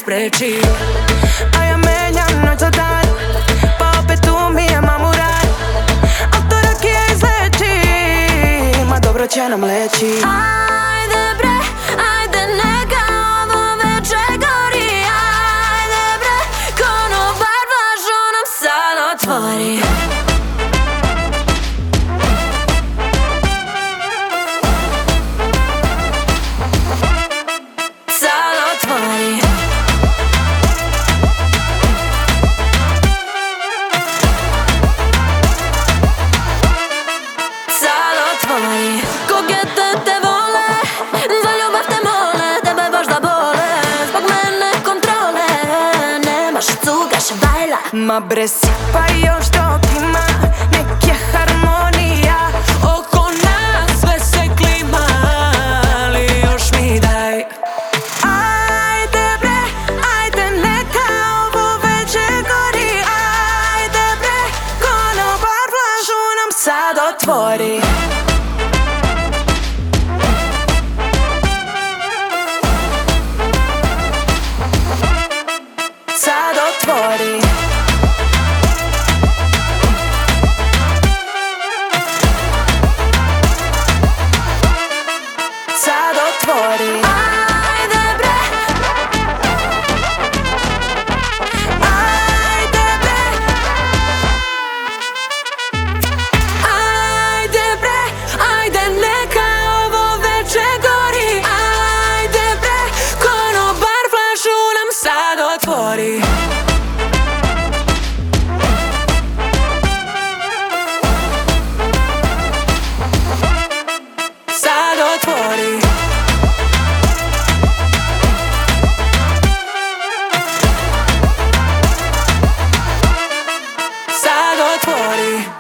spreči. A ja menjam noć za dan, pa opet umijem amuran. Al to rakija izleči, ma dobro će nam leći. Ajde bre, ajde neka ovo veče gori. Ajde bre, konobar vlažu nam sad otvori. Kogete te vole, za ljubav te mole, tebe baš da bole, zbog mene kontrole, nemaš cugaš bajla. Ma bre sipa još dok ima nek je harmonija. Oko nas sve se klima, ali još mi daj. Ajde bre, ajde neka ovo veče gori. Ajde bre, konobar vlažu nam sad otvori. Sad otvori. Sad otvori. Ajde bre, Ajde bre, ajde bre, ajde neka ovo veče gori. Ajde bre, konobar flašu nam sad otvori. Sad otvori. Sad otvori.